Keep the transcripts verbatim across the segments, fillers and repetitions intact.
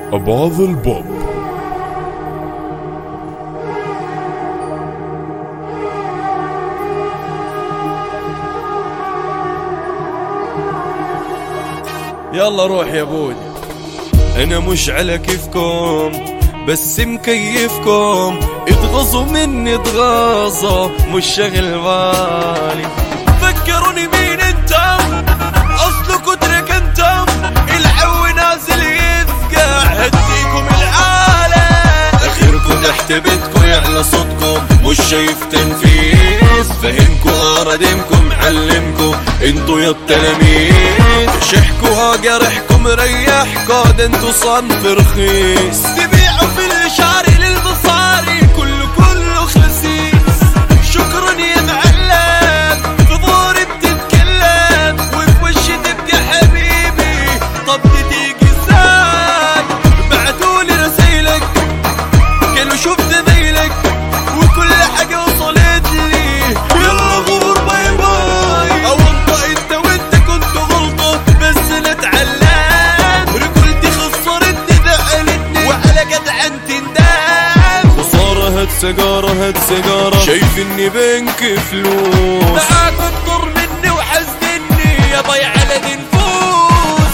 أبعاض البوب. يلا روح يا بودي. انا مش على كيفكم بس مكيفكم، اتغاظوا مني اتغاظة مش شاغل بالي. فكروني مين انتم، اصلكوا ترك انتم، العو نازل يفقع هديكم العالم. اخركوا تحت بيتكم يعلى صوتكم مش شايف تنفيذ، فهمكوا اردمكم علمكم انتو يا التلاميذ. شحكوا جرحكم ريحكوا ده انتو صنف رخيص، تبيعوا في الشاري للبصاري كله كله خسيس. شكرا يا معلم في ظهري بتتكلم وفي وشي تبقى حبيبي. طب تيجي ازاي بعتولي رسايلك قالوا شفت ذيلك وكل حاجة وصلت لي. يلا غور باي باي، او انت انت وانت كنت غلطة بس نتعلم. رجولتي خسرتني دعلتني وعلى جدع انت ندم. خسارة هات سيجارة هات سيجارة، شايف اني بنك فلوس معاك تضر مني وحزنني يا ضيع على دي نفوس.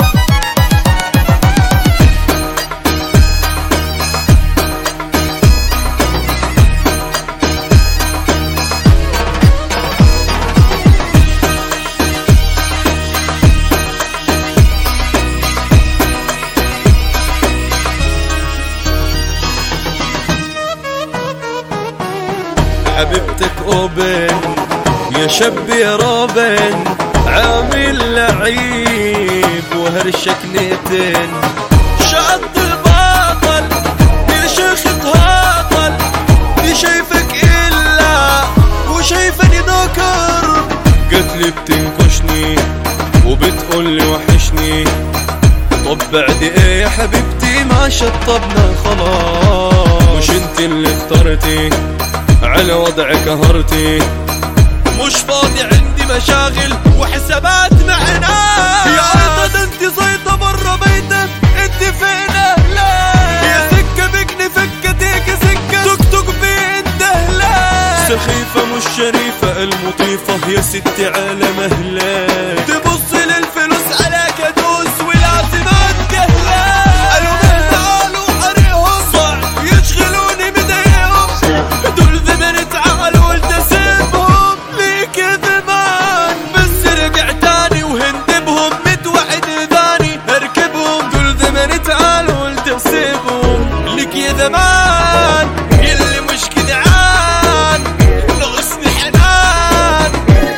حبيبتك اوبن يا شاب يا روبن، عامل لعيب وهرشك نيتن. شد الباطل يا شيخ تهاطل، دي شايفك الا وشايفني نكر. قتلي بتنكشني وبتقولي وحشني، طب بعد ايه يا حبيبتي ما شطبنا خلاص. مش انت اللي اخترتي على وضع قهرتي، مش فاضي عندي مشاغل وحسابات مع ناس. يا عيطة ده انت زيطة برا بيتك انت فينا لا يا سكة بكني فكتيك سكة توك توك بين دهلا. سخيفة مش شريفة المطيفة يا ستي على مهلك، تبص للفلوس على كدوس ولازم اتكهلا. قالوا من تعالوا حريهم صع يشغلوني بديهم، دول ذمن تعالوا والتسيبهم ليك ذمان. بس رجع تاني وهندبهم متوعد ثاني اركبهم، دول ذمن تعالوا والتسيبهم ليك يا ذمان. يلي مش جدعان ناقصني حنان.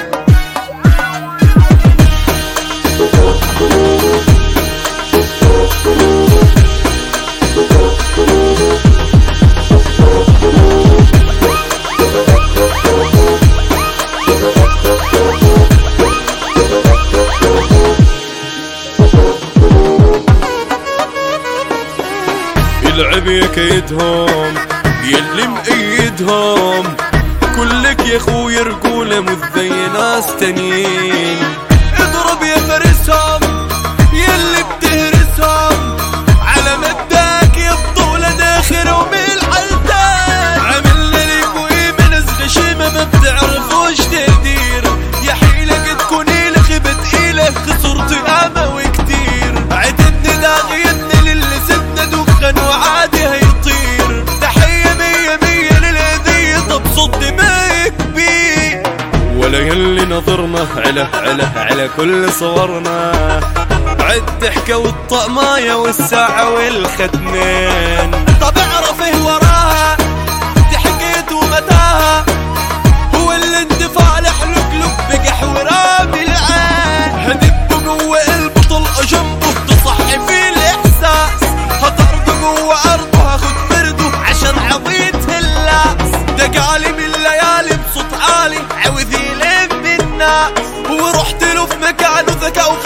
العب يا كيدهم يلي مقيدهم، كلك يا خويا رجولة مش زي ناس تانيين. اضرب يا فارسهم يلي بتهرسهم، على مداك يا بطولة داخل ومن الحلتان. عامل ليكوا ايه من الغشيمة ما بتعرفوش تقدير، يا حيلة تكوني لخبة ايلة خسرت امة وكتير. عدتني داغيتني للي سدنا دخن وعادي هيطير. تحية مية مية للهدية طب صد ما كبير، ولا يلي نظرنا على على على كل صورنا. عد حكا والطقماية والساعة والختمين، طب اعرف ايه وراها دي حكيت ومتاها. هو الاندفاع لحلقلق بقح ورامي العين، هدب جوه قلبه طلقة جنبه تصحي في الاحساس. هطرده جوه ارضه هاخد برده عشان عضيت اللاس. دقالي من الليالي بصوت عالي عاوز يلم الناس، ورحت له في مكانه ذكاء